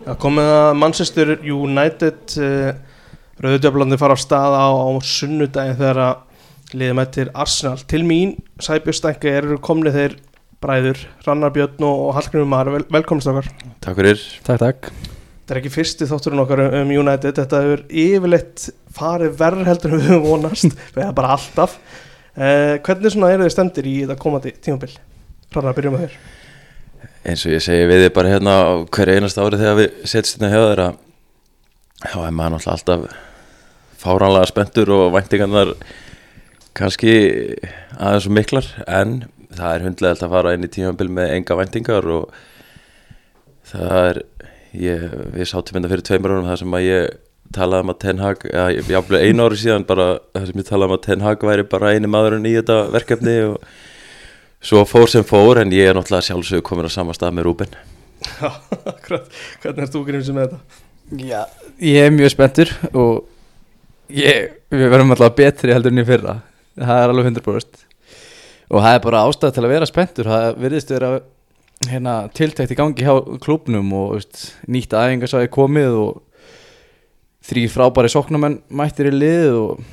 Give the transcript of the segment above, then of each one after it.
Það komið að Manchester United rauðdjöflandi fara á stað á sunnudaginn þegar að liðið mætir Arsenal. Til mín, Sæbjörn Stænke, eru komnið þeir bræður Hrannar Björn og Hallgrímur Mar. Velkomnist okkar. Takk fyrir. Takk. Þetta er ekki fyrsti þátturinn okkar United. Þetta hefur yfirleitt farið verð heldur en við höfum vonast. Við erum bara alltaf. Hvernig svona eru þið stendir í þetta komandi tímabil? Hrannar, byrjum með þér. Eins og ég segi við þið bara hérna á hverju einasta ári þegar við setjum hérna hjá þér að þá er maður náttúrulega alltaf fáránlega spenntur og væntingarnar kannski aðeins og miklar, en það er hundlegalt að fara inn í tímabil með enga væntingar og það er við sátum hérna fyrir 2 árum þar sem að ég talaði að Ten Hag, jafnvel 1 ári síðan bara þar sem ég talaði að Ten Hag væri bara eini maðurinn í þetta verkefni og svo fór sem fór, en ég er náttúrulega sjálfsögur komin á sama stað með Rúben. Já, akkurat. Hvernig erst þú Grímsson með þetta? Já, ég er mjög spenntur og við verðum alltaf betri heldur enn í fyrra. Það er alveg 100%. Og það er bara ástæða til að vera spenntur. Það virðist vera tiltækt í gangi hjá klúbnum og nýtt æfingasvæði komið og 3 frábæri sóknarmenn mættir í lið og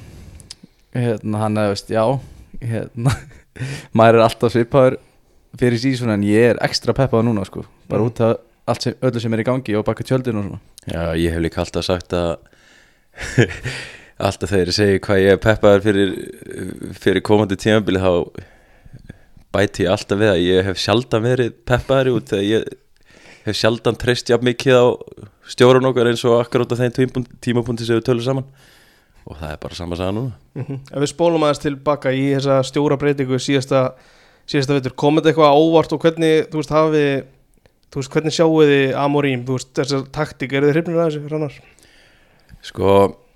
maður er alltaf svipaður fyrir síðan, en ég er ekstra peppaður núna sko, bara út af öllu sem er í gangi og baka tjöldin og svona. Já, ég hef líka alltaf sagt að alltaf þegar ég segi hvað ég er peppaður fyrir komandi tímabili þá bæti ég alltaf við að ég hef sjaldan verið peppaður út þegar ég hef sjaldan treyst jafn mikið á stjórun okkar eins og akkurat á þeim tímapunkti sem við tölum saman. Og það er bara sama saga núna. Ef við spólum aðeins tilbaka í þessa stjóra breytingu síðasta vetur, komið eitthvað óvart og hvernig, hvernig sjáu þið Amorim, þessar taktík, eru þið hrifnir að þessu, Hrannar? Sko,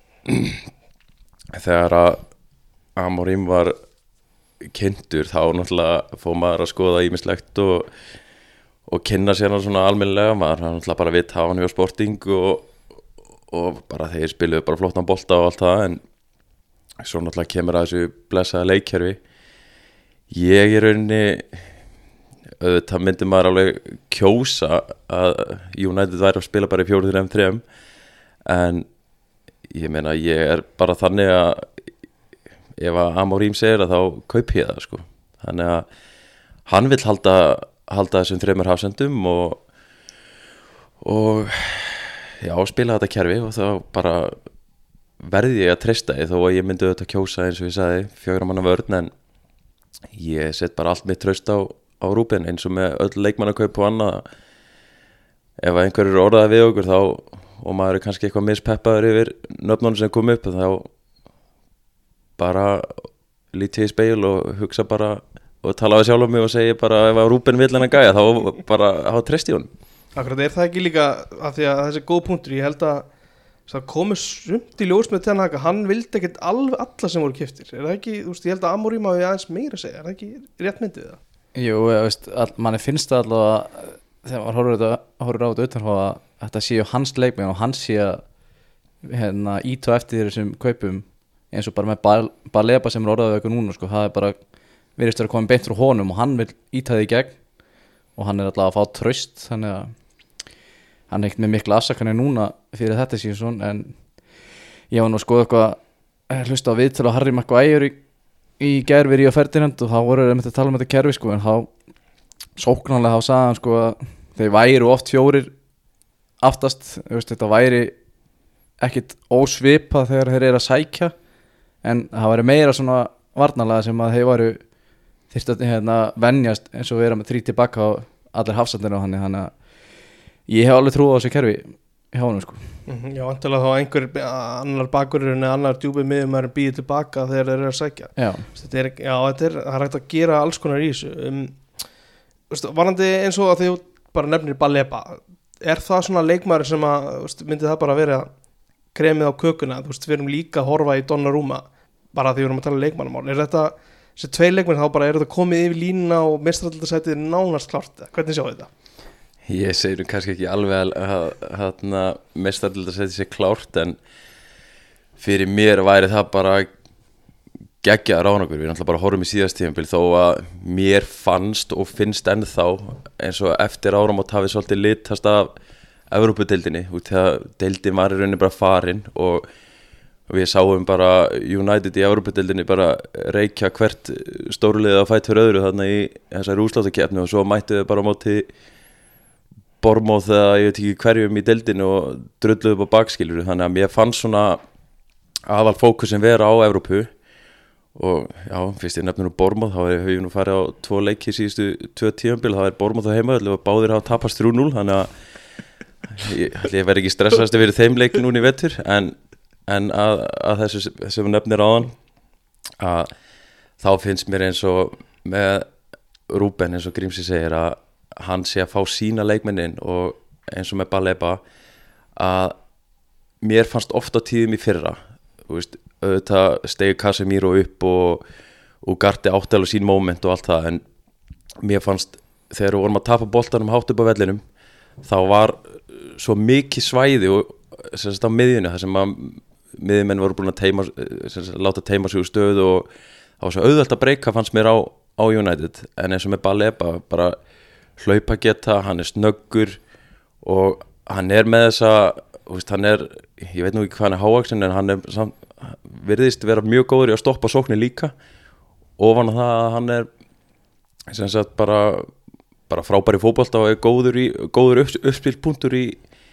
þegar að Amorim var kynntur, þá náttúrulega fór maður að skoða ýmislegt og kynna sér hann svona almennilega, maður náttúrulega bara vitt hafa hann hjá Sporting og bara þeir spiluðu bara flottan bolta og allt það, en svo náttúrulega kemur að þessu blessaða leikkerfi. Ég í rauninni auðvitað myndi maður alveg kjósa að United væri að spila bara í 4-3-3, en ég meina ég er bara þannig að ef að Amorim segir að þá kaupi ég það sko. Þannig að hann vill halda þessum 3 hafsendum og já, spila þetta kerfi og þá bara verði ég að treysta þó að ég myndi auðvitað kjósa eins og ég sagði 4 manna vörn, en ég set bara allt mitt traust á Rúben eins og með öll leikmannakaup og annað. Ef einhver eru orðaði við okkur þá og maður er kannski eitthvað mispeppaður yfir nöfnunum sem kom upp, þá bara lítið í speil og hugsa bara og tala við sjálf um mig og segja bara ef að Rúben vill hann að gæja þá bara hafa treyst í honum. Akkurat, er það ekki líka af því að þessi góð punktur, ég held að það komið sumt í ljós með Ten Hag, hann vildi ekkert alveg alla sem voru keyptir, er það ekki, ég held að Amorim hafi aðeins meira að segja, er það ekki rétt myndið það? Jú, manni finnst það allavega þegar maður horfir á þetta utanfrá að þetta séu hans leikmenn og hans sé að íta eftir þessum kaupum eins og bara með Baleba sem er orðaðið eitthvað núna sko, það er bara virðist að koma beint frá honum og hann vil íta þið í gegn og hann er alltaf að fá traust, þannig að hann er ekkert með mikla afsakanir núna fyrir þetta síðan, en ég var nú að skoða eitthvað hlusta á viðtölu á Harry Maguire í gær við Ríó Ferdinand og þá voru þeir að tala um þetta kerfi sko, en þá sóknarlega þá sagði hann sko að þeir væru oft 4 aftast, þetta væri ekkit ósvipað þegar þeir eru að sækja, en það væri meira svona varnarlega sem að þeir væru þyrfti að venjast eins og vera með 3 tilbaka á allir hafsendinu og þannig að ég hef alveg trú á þessu kerfi hjá honum sko. Já, vantilega þá einhver annar bakurinn eða annar djúpið miðum er býðið tilbaka þegar þeir eru að sækja. Já. Það er hægt að gera alls konar í þessu. Varandi eins og að þið bara nefnir Baleba, er það svona leikmaður sem að myndi það bara vera kremið á kökuna, við erum líka að horfa í Donnarumma bara því við erum að tala leikmannamál, er þetta þessi 2 leikmenn þá bara, er þetta komið yfir línuna og meistaraldarsætið nánast klárt, hvernig sjáu þetta? Ég segir kannski ekki alveg að meistaraldarsætið sé klárt, en fyrir mér væri það bara geggja ráðnagur. Við náttúrulega bara horfum í síðast tímabil þó að mér fannst og finnst ennþá eins og eftir áramót hafi svolítið litast af Evrópudeildinni út þegar deildin var í rauninni bara farin og við sáum bara United í Evrópudeildinni bara reykja hvert stórliðið að fætt fyrir öðru þarna í þessari úrsláttarkeppni og svo mættu þau bara á móti Bournemouth eða ég veit ekki hverjum í deildinu og drulluðu upp á bakskilur þannig að mér fannst svona aðal fókusin vera á Evrópu og já, fyrst ég nefnir Bournemouth þá hefur ég nú farið á 2 leiki síðustu 2 tímabil, þá Bournemouth á heimavelli og báðir hafa tapast 3-0 þannig að ég verð ekki stressast yfir þeim leik núna í vetur en að þessu sem við nefnir áðan að þá finnst mér eins og með Ruben eins og Grímsi segir að hann sé að fá sína leikmennin og eins og með Baleba að mér fannst ofta tíðum í fyrra auðvitað stegi Casemiro upp og Garti átti alveg sín moment og allt það en mér fannst þegar við vorum að tapa boltanum hátt upp á vellinum þá var svo mikið svæði og sem sagt á miðjunni þar sem að miðjumenn voru búin að láta teima sig úr stöðu og það var svo auðvelt að breyka fannst mér á United en eins og með Baleba bara hlaupa geta, hann snöggur og hann með þessa hann ég veit nú ekki hvað hann hávaxinn en hann virðist vera mjög góður í að stoppa sóknir líka ofan á það að hann sem sagt bara frábær í fótbolta og góður uppspilspunktur í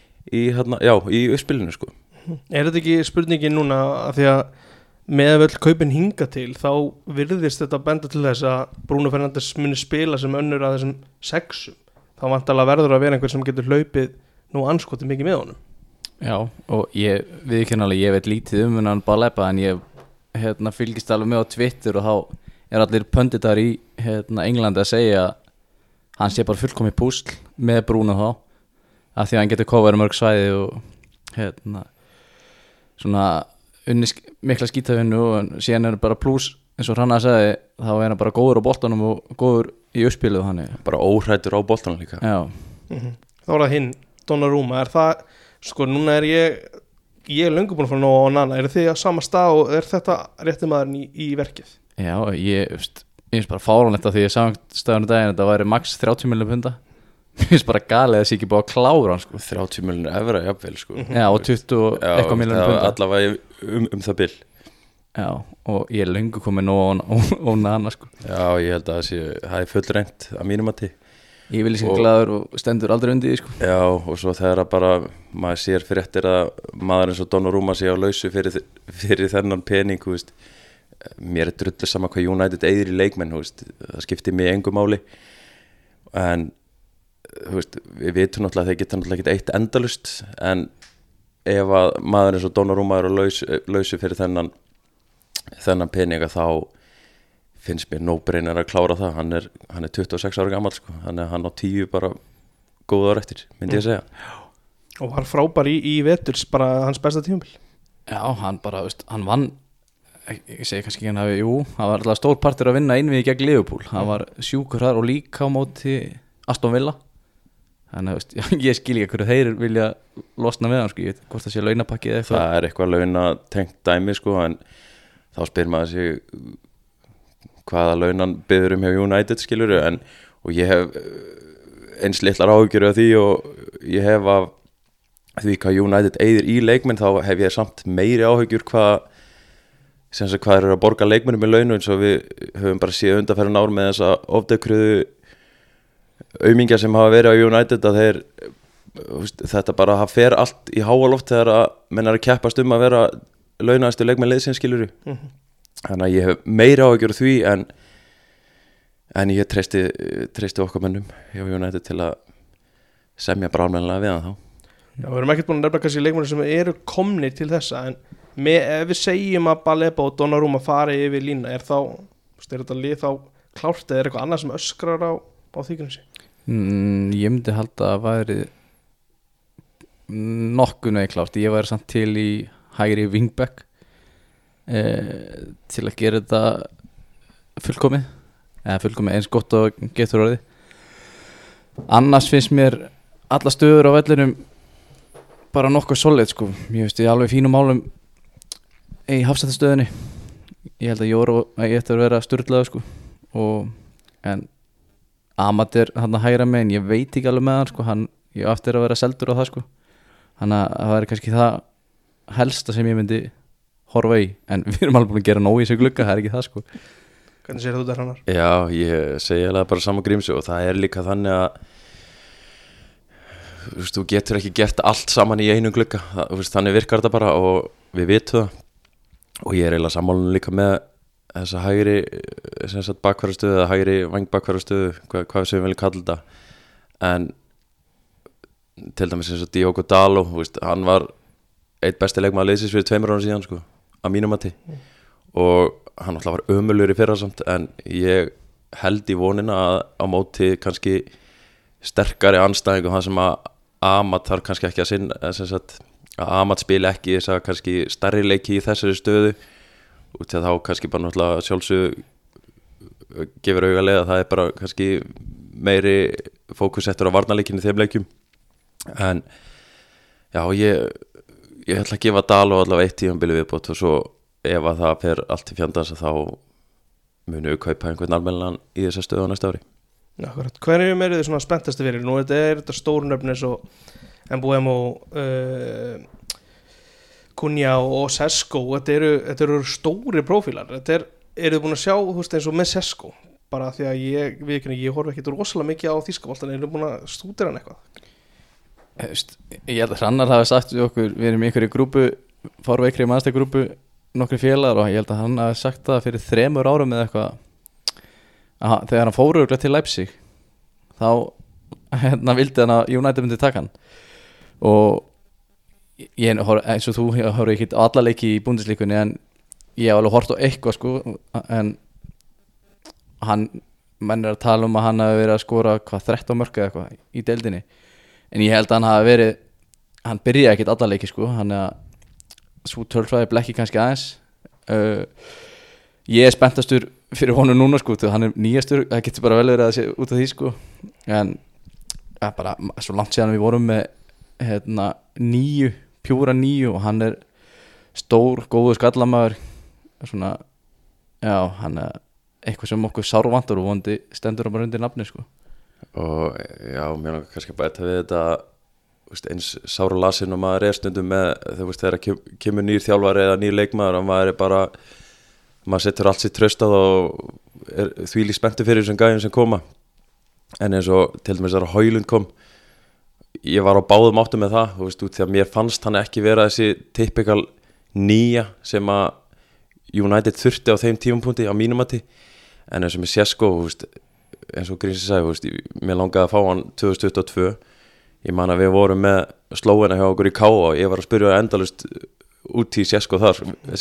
uppspilinu sko. Er þetta ekki spurningin núna að því að með öll kaupin hinga til þá virðist þetta benda til þess að Bruno Fernandes muni spila sem önnur að þessum 6 þá vantarlega verður að vera einhver sem getur hlaupið nú anskotið mikið með honum. Já og ég veit lítið hann Baleba en ég fylgist alveg með á Twitter og þá allir pönditar í Englandi að segja að hann sé bara fullkomið púsl með Bruno þá af því að hann getur coverað mörg svæði og svona unni mikla skítavinnu og síðan bara pluss eins og Hrannar sagði þá hann bara góður á boltanum og góður í uppspilu bara óhrættur á boltanum líka. Já. Þá það hinn Donnarumma er það sko núna ég löngu búin að fara nóg á Nana þið á sama stað og þetta rétti maðurinn í verkið? Já, ég finnst bara fáránlegt að því ég sagði staðunum daginn þetta væri max 30 miljonar punda ég finnst bara galið að það sé ekki búið að klára hann sko. 30 miljonar evra jafnvel sko. Já og 20 eitthvað miljonar punda allavega það bil já og ég er löngu komið nóg á Nana sko. Já ég held að það er fullreynt að mínum að ég vil sem glaður og stendur aldrei undir því sko. Já og svo þegar að bara maður sér fréttir að maður eins og Donnarumma sé á lausu fyrir þennan pening mér drullu sama hvað United eyðir í leikmenn það skiptir mig engu máli en við vitum náttúrulega að þeir geta náttúrulega ekki eitt endalust en ef að maður eins og Donnarumma á lausu fyrir þennan peninga þá finnst mér no-brainer að klára það hann er 26 ára gamall sko. hann á 10 bara góð ára eftir myndi ég segja og var frábær í vetur bara hans besta tímabil. Já hann bara hann vann ég segi kannski ekki hann hafi hann var alltaf stór partur að vinna innvið gegn Liverpool hann var sjúkur þar og líka á móti Aston Villa þannig að ég skil ekki hverju þeir vilja losna með hann sko. Ég veit hvort það sé launapakki eða eitthvað það eitthvað launatengt dæmi sko en þá spyr maður sig hvaða launan biður hjá United skilur og ég hef eins litlar áhyggjur af því og ég hef af því hvað United eyðir í leikmenn þá hef ég samt meiri áhyggjur hvað er að borga leikmennum með launu eins og við höfum bara séð undanferðin ár með þessa ofdekruðu aumingja sem hafa verið á United að þetta bara fer allt í háa loft þegar að menn að keppast að vera launaðastu leikmenn liðsins skilur þannig að ég hef meira áhyggjur af því en ég treysti okkar mönnum hjá United til að semja bráðmennlega við hann þá. Já, við erum ekkert búin að nefna kannski leikmennir sem eru komnir til þessa en ef við segjum að Baleba og Donnarumma fari yfir lína er þetta lið þá klárt eða er eitthvað annað sem öskrar á þykjunum sig? Ég myndi halda að væri nokkuð veginn klárt ég væri samt til í hægri wingback til að gera þetta fullkomið eins gott og getur orðið annars finnst mér alla stöður á vellinum bara nokkuð solid sko. Ég veist ég alveg fínum málum í hafsættastöðinni ég held að Jóru ætti að vera sturlaður sko. En Amat hann að hægra megin ég veit ekki alveg með hann sko. ég á eftir að vera seldur á það sko. Þannig að það væri kannski það helsta sem ég myndi horfa í, en við erum alveg búin að gera nóg í þessu glugga, það er ekki það sko. Hvernig sér þú þetta Hrannar? Já, ég segi alveg bara sama Grímsi og það er líka þannig að þú getur ekki gert allt saman í einu glugga, þannig virkar þetta bara og við vitum það og ég er eiginlega sammálun líka með þessa hægri bakverðarstöðu eða hægri vangbakverðarstöðu, hvað sem við viljum kalla þetta, en til dæmis eins og Diogo Dalot, hann var eitt besti leikmaður liðsins fyrir 2 árum síðan sko, að mínum mati og hann alltaf var ömurlegur í fyrra samt, en ég held í vonina að á móti kannski sterkari andstæðing og það sem að Amat þarf kannski ekki að sinna að Amat spila ekki þess að kannski stærri leiki í þessari stöðu út til að þá kannski bara náttúrulega sjálfsög gefur augalega að það er bara kannski meiri fókus eftir á varnarleikinu í þeim leikjum, en já, ég ætla að gefa Dalot allavega 1 tímabili viðbót og svo ef að það fer allt í fjandans þá munu við kaupa einhvern almennilegan í þessa stöðu á næsta ári. Akkurat, hvernig eru þið svona spenntastu fyrir? Nú er þetta stóru nöfn eins og Mbeumo, Cunha og Sesko, þetta eru stóri prófílar, eru þið búin að sjá eins og með Sesko, bara því að ég horf ekki rosalega mikið á þýskaboltan, eru þið búin að stúdera hann eitthvað? Ég held að Hrannar hafi sagt við okkur, við erum í einhverju grúpu, fárveikri mannstæðgrúpu, nokkri félagar og ég held að hann hafi sagt það fyrir 3 árum eða eitthvað að þegar hann fór örugglega til Leipzig þá vildi hann að United myndi taka hann og ég eins og þú horf ekki á alla leiki í Bundesligunni en ég hef alveg hort á eitthvað sko, en menn er að tala um að hann hafi verið að skora 13 mörk eða eitthvað í deildinni, en ég held að hann byrjaði ekkit alla leiki sko, hann er að svo tölfræði blekki kannski aðeins ég er spenntastur fyrir honum núna sko, hann er nýjastur, það getur bara vel verið að sé út af því sko, en bara svo langt síðan við vorum með 9 pjúra 9 og hann er stór, góður skallamæður svona, já, hann er eitthvað sem okkur sárvantar og vondi stendur bara undir nafni sko. Og já, mér langar kannski að bæta við þetta eins sára lasin og maður er stundum með þegar kemur nýr þjálfari eða nýr leikmaður og maður setur allt sitt traust á það og er þvílíkt spenntur fyrir þessum gæjum sem koma, en eins og til dæmis þegar Højlund kom ég var á báðum áttum með það út því að mér fannst hann ekki vera þessi typikal nýja sem að United þurfti á þeim tímapunkti á mínum mati, en eins og með Sesko eins og Grímsi sagði, mér langaði að fá hann 2022. Ég man að við vorum með slóina hjá okkur í K.A. og ég var að spyrja endalust út í Sesko þar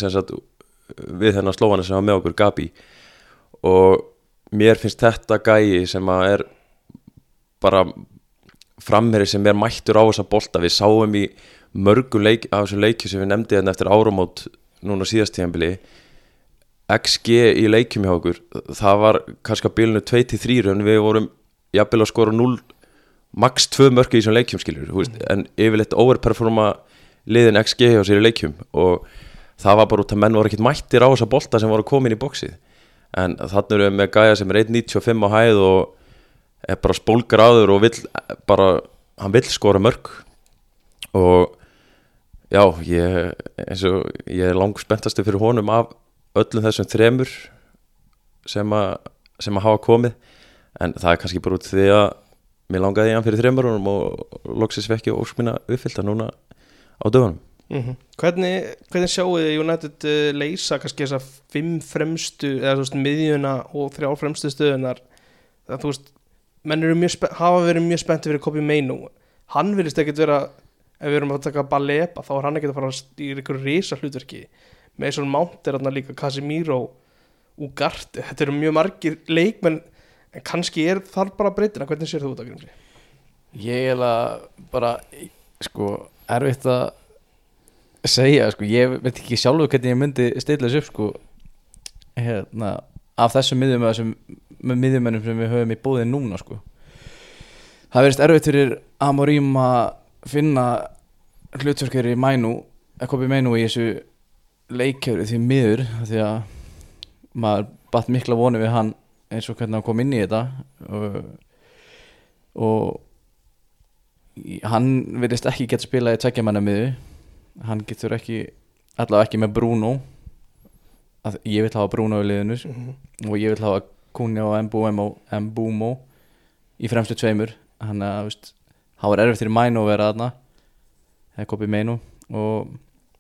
við þennan slóina sem var með okkur Gabi, og mér finnst þetta gæi sem að er bara framherji sem er mættur á þessa bolta. Við sáum í mörgum af þessum leikjum sem við nefndi hérna eftir áramót núna síðast tímabili, XG í leikjum hjá okkur, það var kannski á bilinu 2-3 en við vorum jafnvel að skora 0 max 2 mörk í þessum leikjum skilur, en yfirleitt overperforma liðin XG hjá sér í leikjum, og það var bara út að menn voru ekkert mættir á þessa bolta sem voru komin í boxið, en þannig erum við með gæja sem er 1.95 á hæð og er bara spólgraður og hann vill skora mörk, og já, ég er langspenntasti fyrir honum af öllum þessum 3 sem að hafa komið, en það er kannski bara út því að mér langaði í hann fyrir 3 árum og loksins vekki og ósk mína uppfyllta núna á dögunum. Hvernig sjáu þið United leysa kannski þessa 5 fremstu eða miðjuna og 3 fremstu stöðunar, það menn hafa verið mjög spennti fyrir Kobbie Mainoo, hann virðist ekkert vera, ef við erum að taka Baleba þá er hann ekkert að fara í einhverju risa hlutverki, Mason Mount er þarna líka, Casemiro, Ugarte, þetta eru mjög margir leikmenn, en kannski þar bara breytina. Hvernig sér þú þetta, Grímsi? Ég bara erfitt að segja ég veit ekki sjálfur hvernig ég myndi stilla þessu upp af þessum miðjumennum sem við höfum í bóði núna það verðist erfitt fyrir Amorim að finna hlutverkir í Kobbie Mainoo í þessu leikjöru því miður, því að maður batt mikla voni við hann eins og hvernig hann kom inn í þetta og hann virðist ekki geta spilað í tveggjamanna miðju, hann getur ekki, allavega ekki með Bruno, að ég vil hafa Bruno í liðinu og ég vil hafa Cunha og Mbeumo í fremstu tveimur, þannig að það var erfitt fyrir Maino að vera þarna eða Kobbie Mainoo, og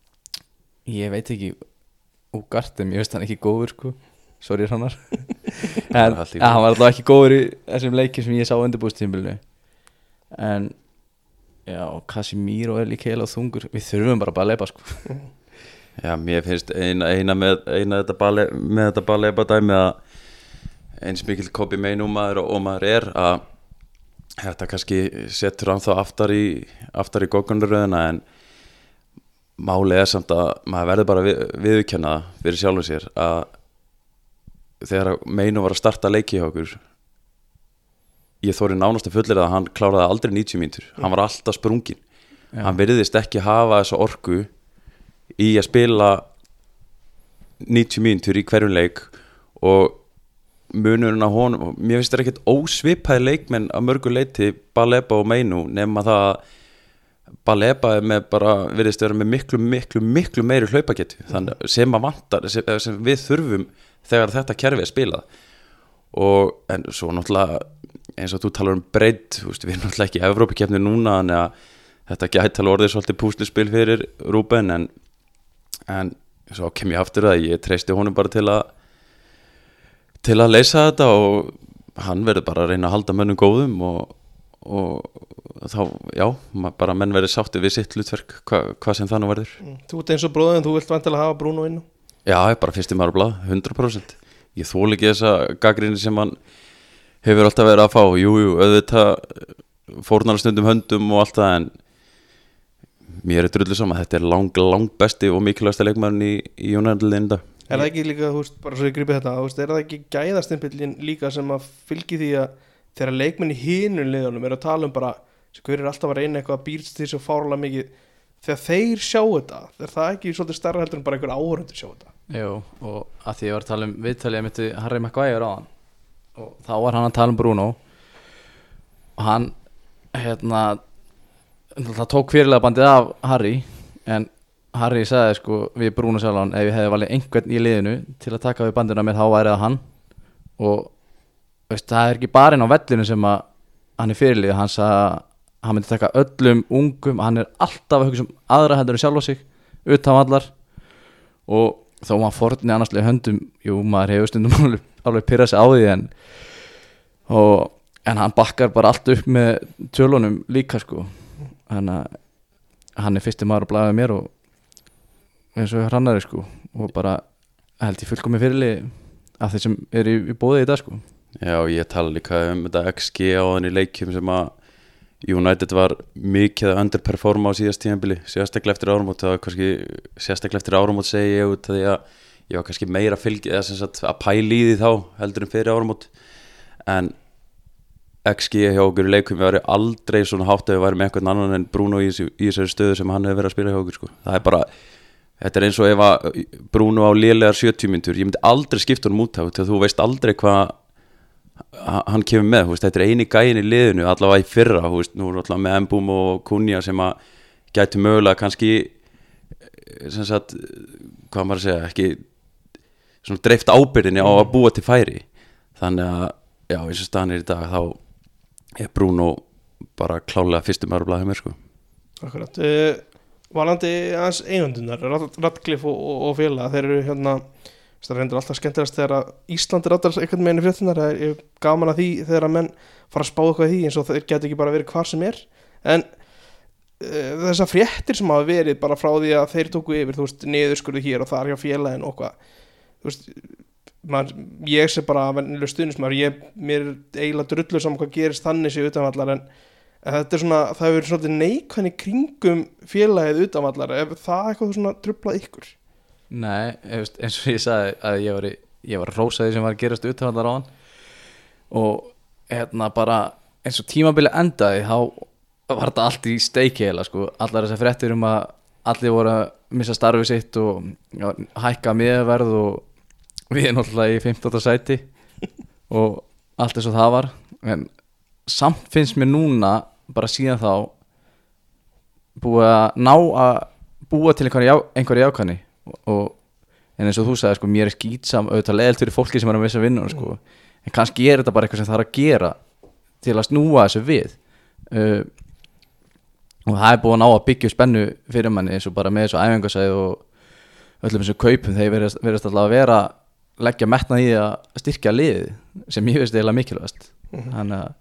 ég veit ekki Ugarte, ég veist hann ekki góður sko, sorry Hrannar en hann var alltaf ekki góður í þessum leikjum sem ég sá undirbústímabilinu. En já, Casemiro líka heila þungur, við þurfum bara Baleba sko. Já, mér finnst eina með þetta Baleba dæmi að eins mikil Kobbie Mainoo maður og maður að þetta kannski setur hann þá aftar í goggunarröðina, en málið samt að maður verður bara viðurkenna fyrir sjálfum sér að þegar Mainoo var að starta leiki hjá okkur, ég þori nánast að fullyrða að hann kláraði aldrei 90 mínútur, hann var alltaf sprungin. Hann virðist ekki hafa þessa orku í að spila 90 mínútur í hverjum leik, og munurinn á honum, mér finnst það ekkert ósvipaði leikmenn að mörgu leiti Baleba og Mainoo, nema það að Baleba með bara virðist vera með miklu meiri hlaupagetu, þannig sem að vantar, sem við þurfum þegar þetta kerfi spilað. En svo náttúrulega eins og þú talar breidd, við erum náttúrulega ekki í Evrópukeppni núna, þannig að þetta gæti alveg orðið svolítið púsluspil fyrir Ruben, en svo kem ég aftur að ég treysti honum bara til að leysa þetta, og hann verður bara að reyna að halda mönnum góðum, og þá, já, bara menn verður sátti við sitt hlutverk, hvað sem það nú verður. Þú ert eins og bróðin, þú vilt vantilega hafa Bruno inn. Já, ég bara fyrstum maður á blað, 100%. Ég þoli ekki þessa gagnrýni sem hann hefur alltaf verið að fá. Jú, auðvitað fórnar stundum höndum og allt það, en mér drullu saman, þetta er lang besti og mikilvægsta leikmaðurinn í United-liðinu í dag. Er það ekki líka, bara svo ég grípi þetta, er það ekki gæðastimpillin líka sem að fylgi því að þegar leikmenn í hinum liðunum eru að tala bara hver alltaf að reyna eitthvað að býrst því svo fárlega mikið, þegar þeir sjá þetta, það ekki svolítið stærra heldur en bara einhver áhorfendur sjá þetta? Jú, og að því ég var að tala viðtalið mitt Harry Maguire á hann, og þá var hann að tala Bruno, og hann það tók fyrirlega bandið af Harry, en Harry sagði sko við Bruno sjálfan, ef ég hefði valið einhvern í liðinu til að taka við bandina mér, þá væri það hann. Og það er ekki bara inn á vellinu sem að hann fyrirlið, hann sagði að hann myndi taka öllum ungum, hann alltaf að hugsa aðra heldur en sjálfa sig utan vallar, og þó maður fórni annarslega höndum, jú, maður hefur stundum alveg pyrrað sig á því, en hann bakkar bara allt upp með tölunum líka sko. Þannig að hann fyrsti maður að blæða mér, og eins og Hrannari sko, og bara held ég fullkomi fyrirlið af þeir sem í bóði í dag sko. Já, ég tala líka þetta XG á þannig leikjum sem að United var mikið að underperforma á síðast tímabili, sérstaklega eftir áramót. Það var kannski sérstaklega eftir áramót segi ég út, því að ég var kannski meira að pæla í því þá heldur en fyrir áramót, en XG hjá okkur í leikum við varum aldrei svona hátt að við varum með eitthvað annan en Bruno í þessari stöðu sem hann hefur verið að spila hjá okkur sko. Það bara, þetta er eins og ef að Bruno á lélegar 70 mínútur, ég myndi aldrei skipta honum út á, því að þú veist aldrei hvað hann kemur með, þetta er eini gæin í liðinu allavega í fyrra, nú er allavega með Mbeumo og Cunha sem að gæti mögulega kannski sem sagt, hvað maður að segja, ekki svona dreift ábyrðinni á að búa til færi. Þannig að já, eins og staðan í dag, þá er Bruno bara klálega fyrstum maður að blaða mér sko. Akkurat. Valandi aðeins eigundunar, Ratcliffe og félag, þeir eru það reyndur alltaf skemmtilegast þegar að Ísland rattar einhvern meginn í fréttunar. Það er gaman að því þegar að menn fara að spá eitthvað í því, eins og þeir geta ekki bara verið hvar sem er. En þessar fréttir sem hafa verið bara frá því að þeir tóku yfir, niðurskurðu hér og þar hjá félagin og hvað, ég sé bara venjulegur stuðningsmaður, mér eiginlega drullu saman hvað gerist þannig sé utanvallar, en þetta er svona, það hefur verið svona neikvæðni kringum félagið utanvallar. Er það eitthvað svona trublað ykkur? Nei, eins og ég sagði að ég var rósaði sem var að gerast utanvallar á hann, og bara eins og tímabili endaði, þá var þetta allt í steiki heila sko. Allar þessar fréttir að allir voru að missa starfið sitt og hækka miðverð, og við erum náttúrulega í 15. sæti og allt eins og það var. En samt finnst mér núna, bara síðan þá, búið að ná að búa til einhverja jákvæðni en eins og þú sagði, sko, mér skítsam auðvitað leiðilt fyrir fólki sem að missa vinnuna, sko, en kannski þetta bara eitthvað sem það að gera til að snúa þessu við og það búið að ná að byggja spennu fyrir manni eins og bara með þessu æfingasæði og öllum þessum kaupum, þeir verðast alltaf að vera leggja metnað í að styrkja liðið sem ég veist eiginlega mikilvægast þannig að,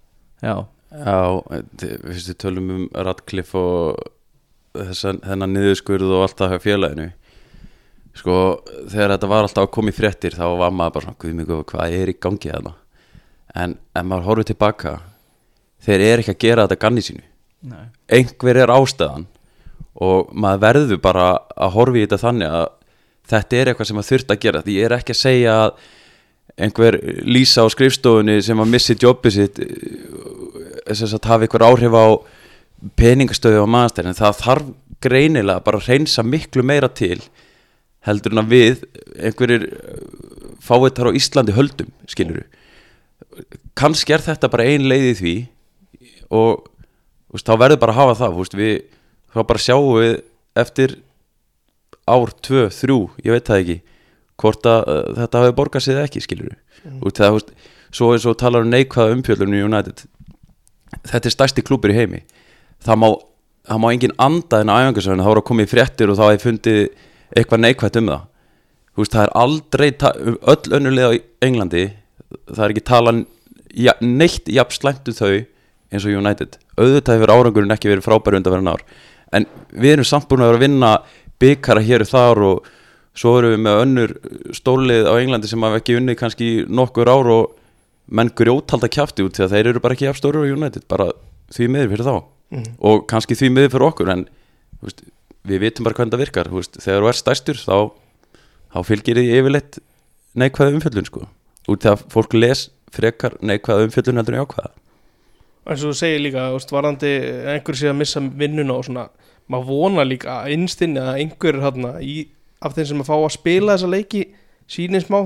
við tölum Radcliffe og þennan niðurskurð og allt það hjá félaginu, sko, þegar þetta var alltaf að koma í fréttir þá var maður bara svona, guð mig góður, hvað í gangi þarna, en ef maður horfir tilbaka, þeir ekki að gera þetta ganni sínu. Nei. Einhver ástæðan og maður verður bara að horfa í þetta þannig að þetta eitthvað sem maður þurft að gera. Því ég ekki að segja að einhver Lísa á skrifstofunni sem að missi jobbið sitt þess að hafa einhver áhrif á peningastöðu á mannstæðin, en það þarf greinilega bara að hreinsa miklu meira til heldur en að við einhverjir fáiðtar á Íslandi höldum, skilurðu. Kannski þetta bara ein leið í því og þá verður bara að hafa það, þá bara sjáum við eftir ár, 2, 3, ég veit það ekki hvort að þetta hafi borgað sig ekki, skilurðu. Það, svo eins og talar neikvæða umfjöllun í United, þetta stærsti klúbbur í heimi, það má engin anda en að æfingasöfuna, þá voru að koma í fréttir og þá hefði fundið eitthvað neikvætt það. Það aldrei öll önnur lið á Englandi, það ekki talað neitt jafn slæmt þau eins og United. Auðvitað hefur árangurinn ekki verið frábæri undanfarin ár, en við erum samt búin að vera að vinna bikara hér og þar og svo erum við með önnur stórlið á Englandi sem hafa ekki unnið kannski nokkur ár og menn grjóthalda kjafti út því að þeir eru bara ekki jafn stórir á United, bara því miður fyrir þá og kannski því miður fyrir okkur, en við vitum bara hvernig það virkar, þegar þú stærstur þá fylgir því yfirleitt neikvæða umfjöllun, sko, út því að fólk les frekar neikvæða umfjöllun heldur en jákvæða. eins og þú segir líka, varandi einhver sé að missa vinnuna og svona, maður vona líka innstinni að einhver af þeim sem að fá að spila þessa leiki sýnir smá,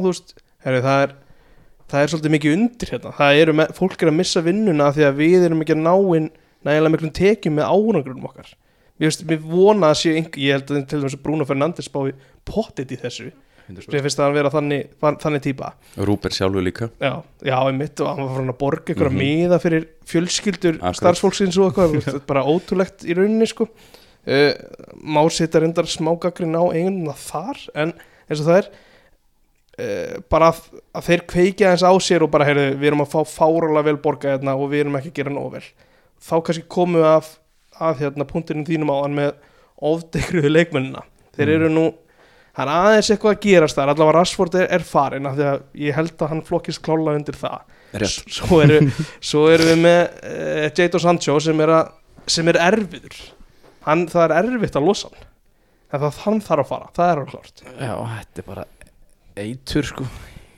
það er svolítið mikið undir hérna, fólk að missa vinnuna því að við erum ekki að ná nægilega miklum tekjum með árangurinn okkar. Við vona að séu ég held að til dæmis Bruno Fernandes spái pottit í þessu, ég finnst að hann vera þannig típa. Rúben sjálfur líka. Já, einmitt, og hann var farin að borga einhverja miða fyrir fjölskyldur starfsfólksins og eitthvað, bara ótrúlegt í rauninni, sko. Má setja reyndar smágagrinn á einhvern þar, en eins og það bara að þeir kveikja eins á sér og bara, heyrðu, við erum að fá fáralega vel borga hérna og við erum ekki að gera nóg vel. Þá kannski komum við að punktinum þínum á hann með ofdekruðu leikmennina. Þeir eru nú, það aðeins eitthvað að gerast þar, allavega Rashford farin, af því að ég held að hann flokkist klálega undir það. Svo eru við með Jadon Sancho sem erfiður. Það erfitt að losa hann, en hann þarf að fara, það alveg klárt. Já, þetta bara eitur, sko.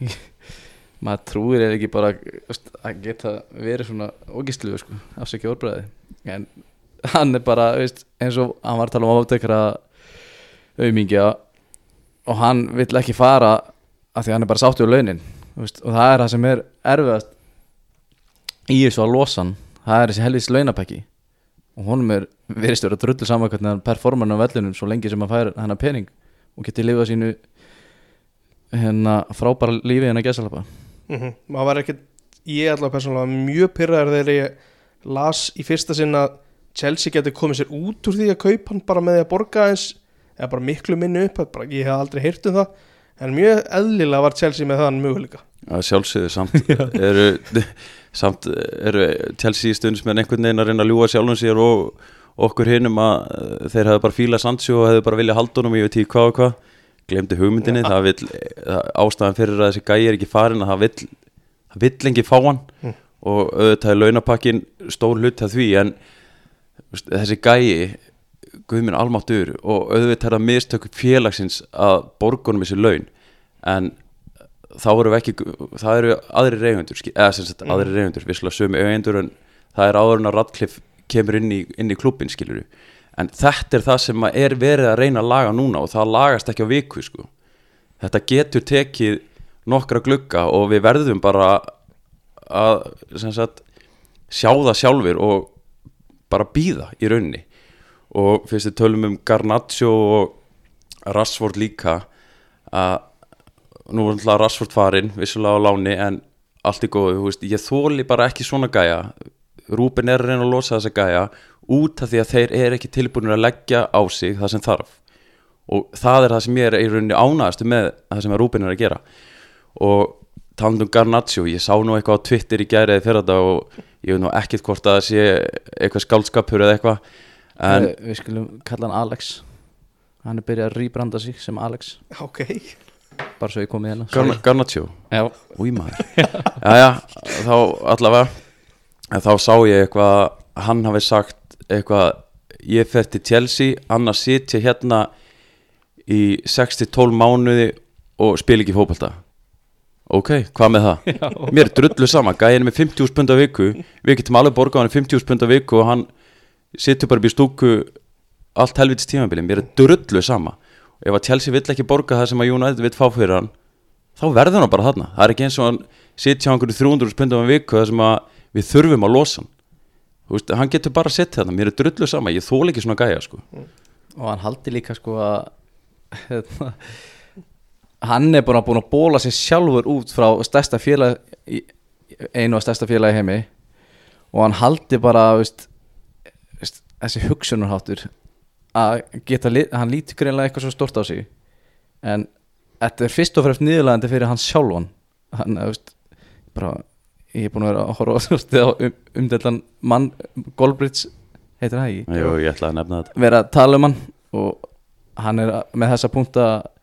Maður trúir ekki bara að geta verið svona ógísluðu, sko, afsækja orðbræði, en hann bara, eins og hann var að tala um aftekra aumingja og hann vill ekki fara af því að hann bara sáttur á launin, og það það sem erfiðast í þessu að losa hann, það þessi helvís launapekki og honum verist að vera drullu saman hvernig hann performar á vellinum svo lengi sem hann fær hann pening og geti lifað sínu frábæra lífi að gæsalappa. Maður var ekkert, ég allavega persónulega mjög pirraður þegar ég las í fyrsta sinn að Chelsea getur komið sér út úr því að kaupa hann bara með því að borga eins eða bara miklu minni upp, ég hef aldrei heyrt það, en mjög eðlilega var Chelsea með þann möguleika. Sjálfsögðu, samt eru Chelsea stundismenn einhvern veginn að reyna að ljúga sjálfum sér og okkur hinum að þeir hefðu bara fílað Sancho og hefðu bara viljað halda honum, ég veit ekki hvað og hvað, glemdi hugmyndinni, ástæðan fyrir að þessi gæi ekki farin að það vill engi fá hann og auðvitað launapakkin stór hlut að því, en þessi gæi, guð minn almáttur, og auðvitað það mistöku félagsins að borgunum þessi laun, en þá eru ekki, það eru aðrir eigendur, aðrir eigendur, visslega sömu eigendur, en það áður en að Radcliffe kemur inn í klubbin, skilur við. En þetta það sem verið að reyna að laga núna og það lagast ekki á viku, sko. Þetta getur tekið nokkra glugga og við verðum bara að sjá það sjálfur og bara bíða í rauninni. og fyrst við tölum Garnacho og Rashford líka að nú var alltaf Rashford farinn vissulega á láni en allt í góðu, ég þoli bara ekki svona gæja. Rúben að reyna að losa þessa gæja út af því að þeir ekki tilbúinir að leggja á sig það sem þarf og það það sem ég í rauninni ánægðastu með það sem Rúben að gera. Og talandi Garnacho, ég sá nú eitthvað á Twitter í gær eða fyrra dag og ég veit nú ekkert hvort að það sé eitthvað skáldskapur eða eitthvað en við skulum kalla hann Alex, hann byrjað að rýbranda sig sem Alex. Ok, bara svo ég komið hérna Garnacho? Já. Új maður Jæja, þá allavega þá sá ég eitthvað hann hafi sagt eitthvað ég fer til Chelsea, annars sitja hérna í 6-12 mánuði og spila ekki fótbolta. Ok, hvað með það? Já. Mér drullu sama, gæðin með 50.000 pund á viku við getum alveg borgað hann 50.000 pund á viku og hann situr bara í stúku allt helvitis tímabili, mér drullu sama. Ef að Chelsea vill ekki borga það sem að United vill fá fyrir hann þá verður hann bara þarna. Það ekki eins og hann sitja á einhverju 300.000 pund á viku það sem að við þurfum að losa hann. Hann getur bara sett þarna, mér drullu sama, ég þól ekki svona gæja sko. Og hann haldi líka sko að hann búin að bóla sig sjálfur út frá stærsta félag einu af stærsta félagi heimi og hann haldi bara þessi hugsunarháttur að geta hann lítur greinlega eitthvað svo stort á sig en þetta fyrst og fremst niðurlægandi fyrir hans sjálfan hann bara ég búin að vera að horfa á umdeldan mann Goldbridge heitir það ekki? Jú, ég ætla að nefna þetta vera að tala hann og hann með þessa punkta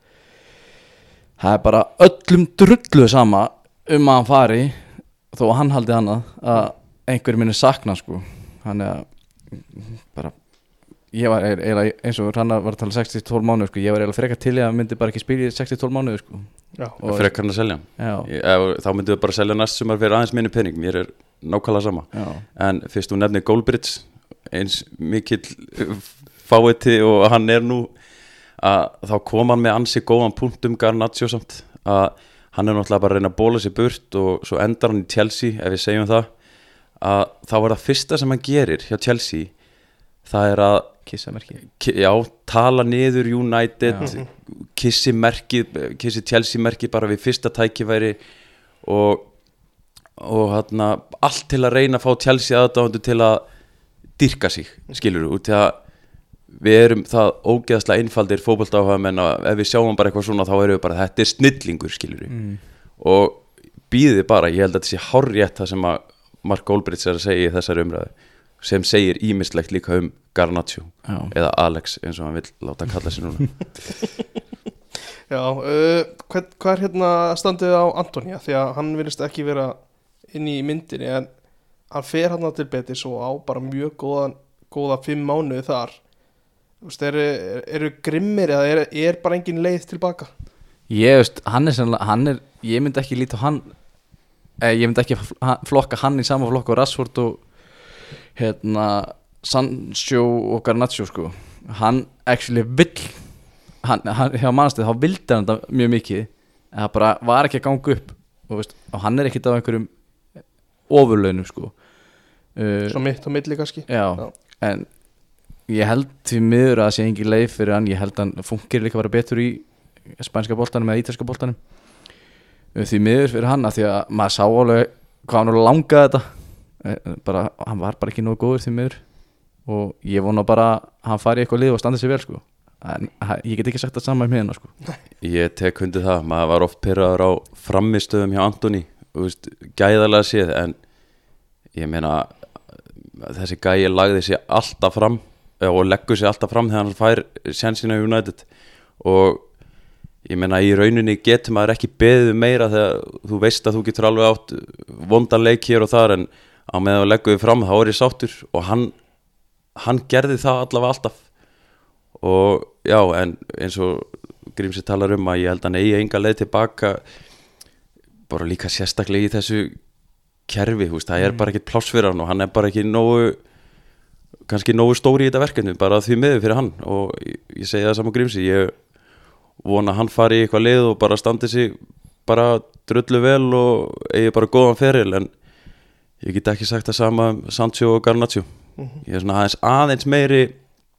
það bara öllum drullu sama að hann fari þó að hann haldi annað að einhverjum minni sakna sko. Hann bara ég var eiginlega eins og Rannar var að tala 6-12 mánuður sko. Ég var eiginlega frekar til að hann myndi bara ekki spila í 6-12 mánuður sko. Frekar hann að selja þá myndum við bara selja næst sumar fyrir aðeins minni pening mér nákvæmlega sama en fyrst þú nefnir Goldbridge eins mikill fáiði og hann nú að þá kom hann með ansi góðan punktum Garnacho samt að hann náttúrulega bara að reyna að bóla sér burt og svo endar hann í Chelsea ef við segjum það að þá var það fyrsta sem hann gerir hjá Chelsea það að tala niður United kissi Chelsea merkið bara við fyrsta tækifæri og allt til að reyna að fá Chelsea aðdáendur til að dýrka sig skilurðu út til að við erum það ógeðslega einfaldir fótboltaáhugamenn að ef við sjáum bara eitthvað svona þá erum við bara þetta snillingur skilur og býðið bara, ég held að þetta sé hárrétt það sem að Mark Goldbridge að segja í þessari umræðu sem segir ýmislegt líka Garnacho eða Alex eins og hann vill láta kalla sig núna. Já, hvað hérna standið á Antonía því að hann vilist ekki vera inn í myndinni en hann fer hann til Betis og á bara mjög góða 5 mánuði þar. Eru grimmir eða bara engin leið tilbaka? Hann ég myndi ekki líta á hann ég myndi ekki flokka hann í sama flokk og Rashford og Sancho og Garnacho sko. Hann actually vill hann hjá mannstæð þá vildi hann þetta mjög mikið en það bara var ekki að ganga upp og hann ekkert á einhverjum ofurlaunum sko. Svo mitt á milli kannski já. En ég held því miður að það sé engin leið fyrir hann ég held að hann funkir líka bara betur í spænska boltanum eða ítalska boltanum því miður fyrir hann að því að maður sá alveg hvað hann langaði þetta bara, hann var bara ekki nógu góður því miður og ég vona bara að hann fari í eitthvað lið og standi sér vel sko. En ég get ekki sagt það sama hérna sko. Ég tek undir það, maður var oft pirraður á frammistöðum hjá Antoni gæðalega séð en ég meina þessi gæi lagði sér alltaf fram og leggur sér alltaf fram þegar hann fær sénsina United og ég meina í rauninni getur maður ekki beðið meira þegar þú veist að þú getur alveg átt vondan leik hér og þar en á meðan þú leggur þig fram þá er ég sáttur og hann gerði það allavega alltaf og já en eins og Grímsi talar að ég held að hann eigi enga leið tilbaka bara líka sérstaklega í þessu kerfi, það bara ekkert pláss fyrir hann og hann bara ekki kannski nógu stóri í þetta verkefni bara því miður fyrir hann og ég segi það saman Grímsi, ég vona að hann fari í eitthvað lið og bara standi sig bara drullu vel og eigi bara góðan feril en ég get ekki sagt það sama Sancho og Garnacho ég er svona aðeins meiri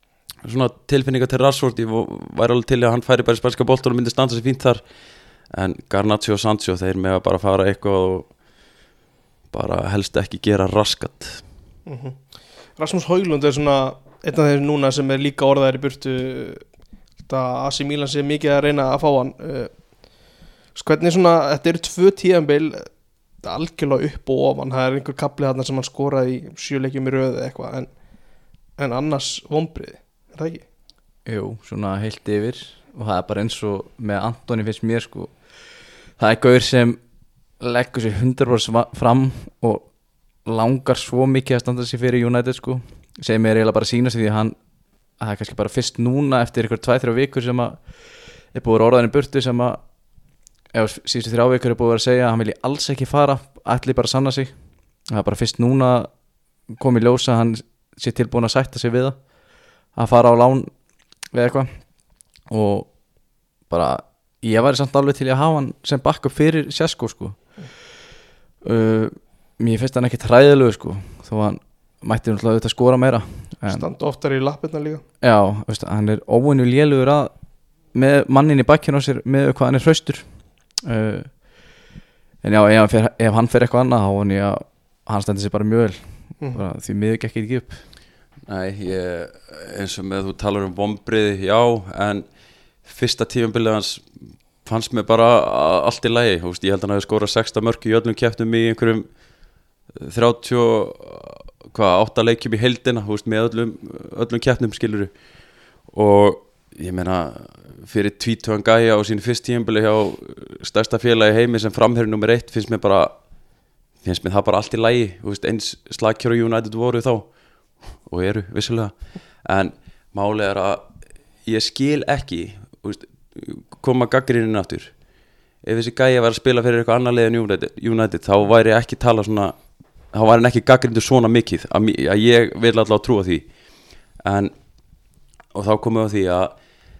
svona tilfinninga til Rashford, ég væri alveg til að hann færi bara í spænska boltan og myndi standa sig fínt þar, en Garnacho og Sancho þeir með að bara fara eitthvað og bara helst ekki gera raskat. Rasmus Højlund svona einn af þeir núna sem líka orðaðir í burtu, þetta AC Milan sé mikið að reyna að fá hann. Hvernig svona, þetta eru 2 tímabil algjörlega upp og ofan, það einhver kapli þarna sem hann skoraði í 7 leikjum í röðu eitthvað, en annars vonbrigði, það ekki? Jú, svona heilt yfir, og það bara eins og með Antoni finnst mér sko, það gaur sem leggur sér 100% fram og langar svo mikið að standa sér fyrir United sko, sem eiginlega bara sýna sig því að það kannski bara fyrst núna eftir ykkur 2-3 vikur sem að búið orðan í burtu, sem að síðustu 3 vikur búið að segja að hann vilji alls ekki fara, ætli bara að sanna sig. Það bara fyrst núna kom í ljós að hann sé tilbúin að sætta sig við að fara á lán við eitthvað, og bara ég væri samt alveg til að hafa hann sem backup fyrir Sesko sko. Mér finnst hann ekki træðilegu sko, þó hann mætti náttúrulega auðvitað skora meira, standa oftar í lappirna líka. Já, veist, hann óvenju lélugur að með mannin í bakkinu á sér með hvað hann hraustur. En já, ef hann fer eitthvað annað þá hann hann stendur sér bara mjög vel, bara, því miður gekk ekki upp. Nei, eins og með þú talar vonbrigði, já, en fyrsta tímabilið hans fannst mér bara allt í lagi, ég held að hann hafi skorað 16 mörk í öllum keppnum í einhverjum 38 leikjum í heildina, með öllum keppnum skiluru, og ég meina fyrir 20 gæja á sínu fyrst tímabili hjá stærsta félagi heimi sem framherji nummer 1 finnst mér það bara allt í lagi, eins slagkjör og United voru þá og eru vissulega, en málið er að ég skil ekki koma gagnrýnin aftur, ef þessi gæja væri að spila fyrir eitthvað annað lið en United þá væri ekki tala svona, þá væri hann ekki gagnrýndur svona mikið að ég vil alltaf trúa því, og þá komum við á því að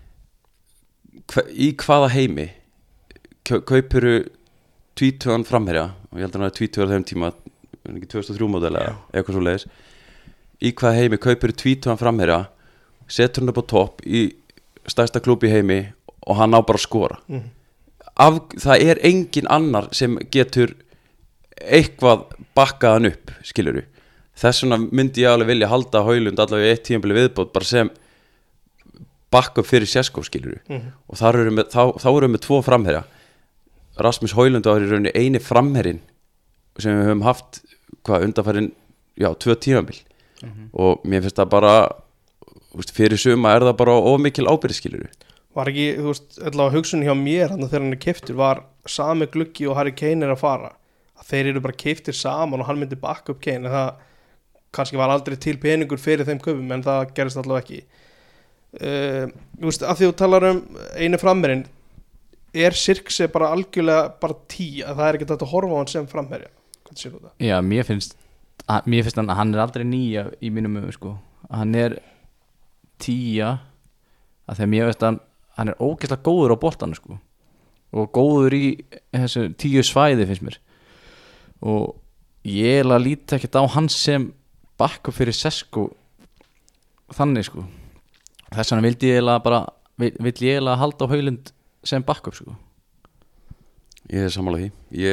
í hvaða heimi kaupuru 20 framherja, og ég held að hann er 20 á þeim tíma, ekki 2003 módel eða eitthvað svo leiðis, í hvaða heimi kaupuru 20 framherja, setur hann upp á topp í stærsta klúbb í heimi og hann á bara að skora. Það er engin annar sem getur eitthvað bakkaðan upp, skilurðu. Þess vegna myndi ég alveg vilja halda Højlund allavega í 1 tímabili viðbót, bara sem backup fyrir Sesko, skilurðu. Og þá erum við með 2 framherja. Rasmus Højlund var í rauninni eini framherjinn sem við höfum haft undanfarin 2 tímabil, og mér finnst það bara fyrir suma er það bara ómikil ábyrgð, skilurðu. Var ekki, allavega hugsun hjá mér hann þegar hann keyptur var sami gluggi og Harry Kane að fara, að þeir eru bara keyptir saman og hann myndi backup Kane, en það kannski var aldrei til peningur fyrir þeim kaupum, en það gerist allavega ekki. Að því þú talar einu framherjinn, Sirkse bara algjörlega bara 10, að það ekki þetta að horfa á hann sem framherja? Hvað sér þú það? Já, mér finnst hann aldrei 9 í mínum öfum sko. Hann 10, að þegar mér finnst hann ógeðslega góður á boltanum sko, og góður í þessu 10 svæði finnst mér, og ég líti ekkert á hann sem backup fyrir Sesko þannig sko. Þess vegna vill ég halda á Højlund sem backup sko. Ég sammála því.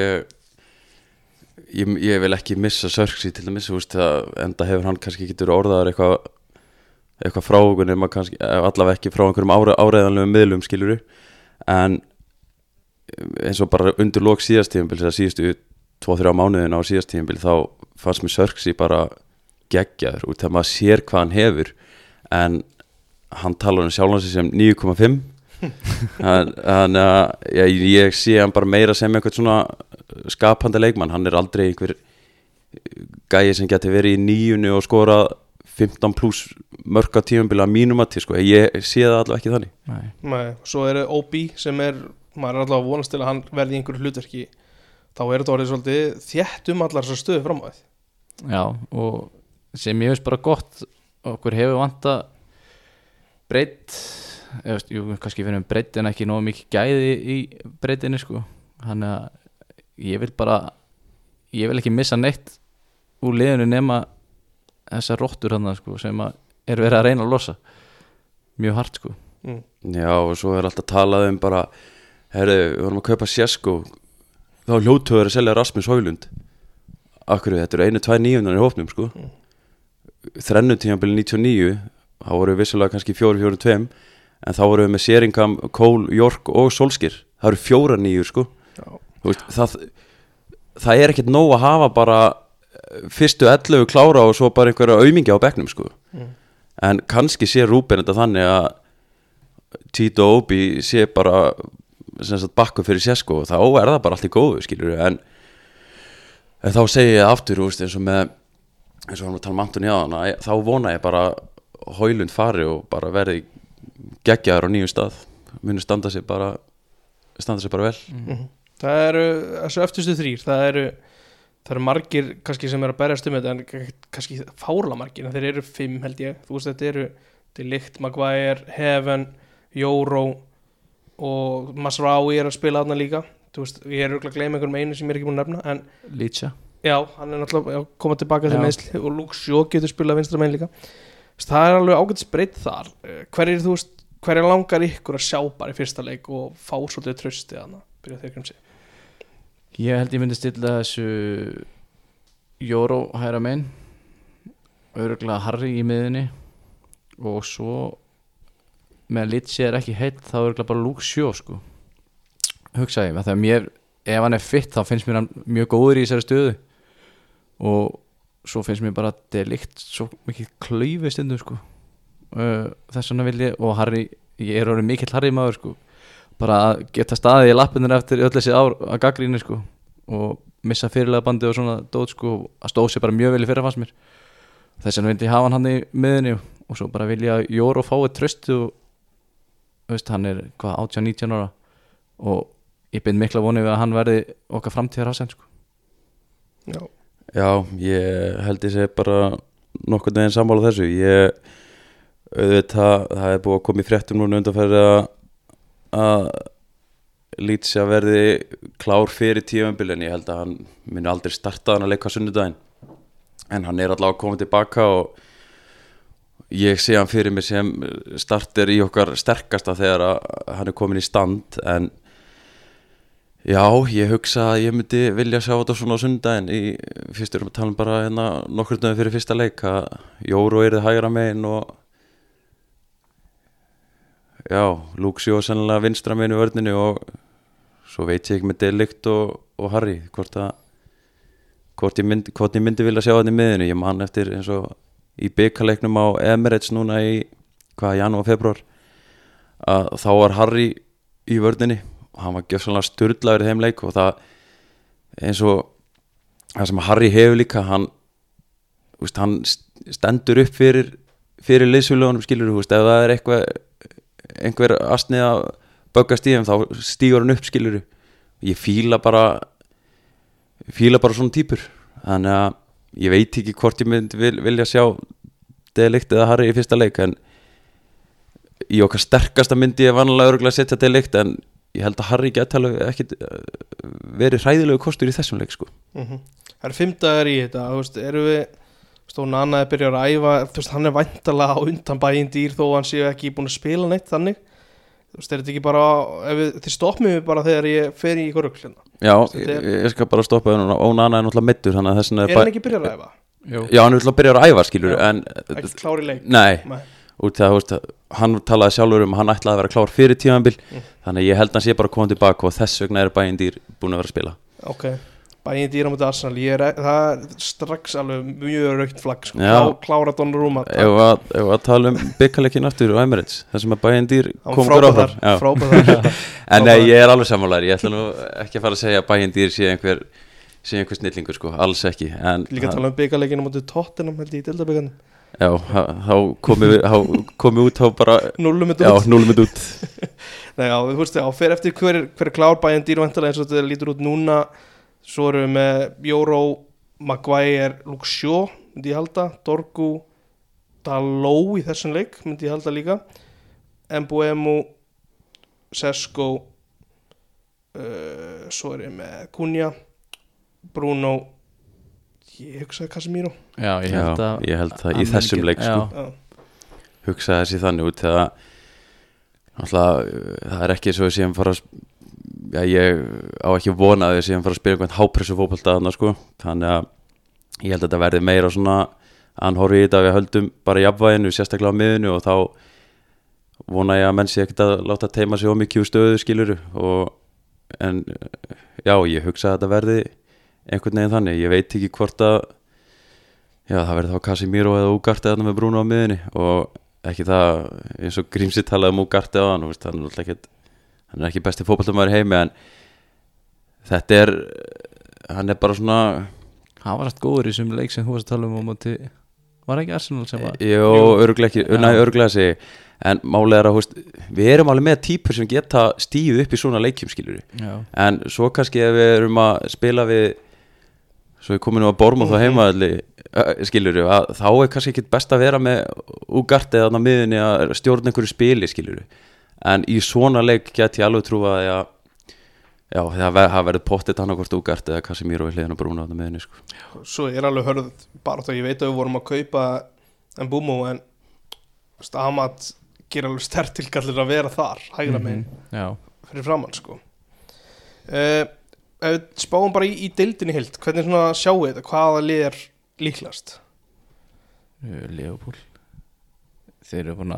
Ég vil ekki missa Sörksi til dæmis, enda hefur hann kannski getur orðaðar eitthvað frá okkur, nema kannski allavega ekki frá einhverjum áreiðanlegum miðlum, skiluru, en eins og bara undir lok síðastíðanbils, eða síðustu 2-3 mánuðina á síðastíðanbils, þá fannst mér Sörksi bara geggjaður, og þegar maður sér hvað hann hefur, en hann talar sjálfan sig sem 9,5 ég sé hann bara meira sem einhvern svona skapandi leikmann. Hann aldrei einhver gæi sem geti verið í 9 og skora 15 pluss mörg á tímabili að mínum að sko. Ég sé það allavega ekki þannig. Nei, svo OB sem maður allavega vonast til að hann verði í einhverju hlutverki, þá þetta orðið svolítið þétt allar þessar stöðu fram á því. Já, og sem ég veist bara gott, okkur hefur vanta breytt, kannski finnum breytt en ekki nógu mikið gæði í breytinni sko. Þannig að ég vil ekki missa neitt úr liðinu nema þessar rottur hann sko, sem verið að reyna að losa. mjög hart sko. Já, og svo alltaf talað bara herru, við vorum að kaupa Sjesko, þá hljótuður að selja Rasmus Højlund. Akkur, þetta eru 1-2 nýjundan í hópnum sko. Þrennutímabili 99, þá voru við vissulega kannski 4-4-2, en þá voru við með Sheringham, Cole, York og Solskjær. Það eru 4 nýjur sko. Þú veist, það ekkert nóg að hafa bara fyrstu 11 klára og svo bara einhverja aumingja á bekknum sko. En kannski sé Rúben þetta þannig að Tito Obi sé bara bakku fyrir Sjesko, þá það bara allt í góðu skilur, en þá segi ég aftur, eins og hann var að tala Antoni á hana, þá vona ég bara Højlund fari og bara verði geggjaður á nýjum stað, muni standa sig bara vel. Það eru þessu eftirstu 3, það eru margir kannski sem að berjast þetta, en kannski fárla margir, en þeir eru 5 held ég, þú veist þetta eru De Ligt, Maguire, Heaven, Jóró og Masraoui að spila þarna líka, þú veist, ég örugglega að gleyma einhverjum einu sem ég ekki búin að nefna, en Lítsja, já, hann náttúrulega komað tilbaka til meðsli og Luke Shaw getur spilað vinstra megin líka. Það alveg ágætis breytt þar. Hverju langar ykkur að sjá bara í fyrsta leik og fá svolítið traustið þarna, byrja þeir sig? Ég held ég myndi stilla þessu Jóró hægra megin, örugglega Harry í miðunni, og svo með Lítsja ekki heitt, þá örugglega bara Luke Shaw sko. Hugsa ég, þegar ef hann fitt þá finnst mér hann mjög góður í þessari stöðu, og svo finnst mér bara De Ligt svo mikið klaufi stundum sko. Þess vegna vil ég, og Harry, ég orðið mikill Harry maður sko, bara að geta staðið í lappinir eftir öll þessi ár að gagnrýni sko, og missa fyrirlega bandi og svona dót sko, að stóð sér bara mjög vel í fyrra fannst mér. Þess vegna vildi ég hafa hann í miðunni, og svo bara vilja Jóró fái tröstu, og veist, hann 18-19 ára, og ég bind mikla vonið við að hann verði okkar framtíðar ásend sko. Já, ég held ég sé bara nokkurn veginn sammála þessu. Ég auðvitað, það búið að koma í fréttum núna undanfæri að Lítsja verði klár fyrir tímabil, en ég held að hann muni aldrei starta hann að leika sunnudaginn, en hann allavega að koma tilbaka, og ég sé hann fyrir mig sem starter í okkar sterkasta þegar hann komin í stand. En já, ég hugsa að ég myndi vilja sjá þetta svona á sunnudaginn. Fyrst erum við að tala bara nokkur dögum fyrir fyrsta leik, að Jóró yrði hægra megin, og já, Luke Shaw sennilega vinstra megin í vörninni, og svo veit ég ekki með De Ligt og Harry hvort ég myndi vilja sjá þetta í miðunni. Ég man eftir eins og í bikarleiknum á Emirates núna í janúar, februar, að þá var Harry í vörninni, og hann var gjörsamlega sturlaður í þeim leik, og það eins og það sem Harry hefur líka, hann stendur upp fyrir liðsfélagunum skilur, ef það einhver astnið að böggast í þeim, þá stígur hann upp skilur. Ég fíla bara svona týpur, þannig að ég veit ekki hvort ég myndi vilja sjá De Ligt eða Harry í fyrsta leik, en í okkar sterkasta myndi ég vanlega örugglega setja De Ligt, en ég held að Harry geti alveg ekki verið hræðilegu kostur í þessum leik sko. Það eru 5 dagar í þetta, þú veist, erum við Stóna Annaði byrjar að æfa, þú veist, hann væntanlega á undan Bæjindýr þó hann séu ekki búin að spila neitt þannig. Þú veist, þetta ekki bara, þið stoppum mig bara þegar ég fer í ykkur rugl hérna. Já, ég skal bara stoppa þennan, Óna Annaði náttúrulega meiddur, þannig að þess vegna hann ekki byrjar að æfa? Já, hann náttúrulega byrjar að æfa, skilur, en ekki klár í leik? Nei. Út það, þú veist, hann talaði sjálfur að hann ætlaði að vera klár fyrir tímabil, þannig að ég held að hann sé bara komið tilbaka, og þess vegna Bæjindýr búin að vera að spila. Okay. Bæjindýr á mútið Arsenal, það strax alveg mjög rautt flagg sko. Klára Donnarumma. Ef að tala bikarleikin aftur á Emirates, þar sem Bæjindýr kom fyrir áfram. Frábæð þar. En nei, ég alveg sammálaður, ég ætla nú ekki að fara að segja að Bæjindýr sé einhver snillingur sko, alls ekki. Líka tala bikarleikin á mútið Tottenham held ég í deildabikarnum. Já, þá komum við út á bara 0 út. Nei, já, þú veist, fyrir eftir hver klár Bæjindýr vantarlega eins og þetta lítur út núna. Svo erum við með Jóró, Maguire, Luke Shaw myndi ég halda, Dorgu, Dalot í þessum leik myndi ég halda líka, Mbeumo, Sesko, svo erum við með Cunha, Bruno, ég hugsaði Casemiro. Já, ég held að í þessum leik sko. hugsa þessi þannig út þegar náttúrulega það er ekki svo að séum fara ég á ekki vona að séum fara að spila einhvern hápressu fótbolta þarna sko, þannig að ég held að þetta verði meira svona hann horfi í þetta að við höldum bara jafnvæginu sérstaklega á miðinu og þá vona ég að menn sé ekkert að láta teima sig ómikið úr stöðu skiluru en já, ég hugsa að þetta verði einhvern veginn þannig, ég veit ekki hvort að já, það verði þá Casemiro eða Ugarte þarna með Bruno á miðinu og ekki það eins og Grímsi talaði Ugarte á hann, hann er ekki besti fótboltamaður í heimi en þetta hann er bara svona hann var alltaf góður í þessum leik sem þú varst að tala á móti var ekki Arsenal sem var Jó, örugglega ekki, örugglega segi en málega að við erum alveg með típur sem geta stíð upp í svona leikjum skilur en svo kannski ef við erum að spila við svo við komum nú að Bournemouth á heimavelli skilur að þá kannski ekki best að vera með Ugarte eða á miðunni að stjórna einhverju spili skilur en í svona leik get ég alveg trúa að já, það verður pottitt annarkvort Ugarte eða Casemiro í hliðina Bruno á miðunni sko. Svo alveg hörð bara þá ég veit að við vorum að kaupa Mbeumo en Ahmad gerir alveg sterkt tilkallir að vera þar hægra megin fyrir framann sko. Ef við spáum bara í deildinni heild, hvernig svona sjáu þetta, hvaða lið er líklast? Liverpool þeir eru búin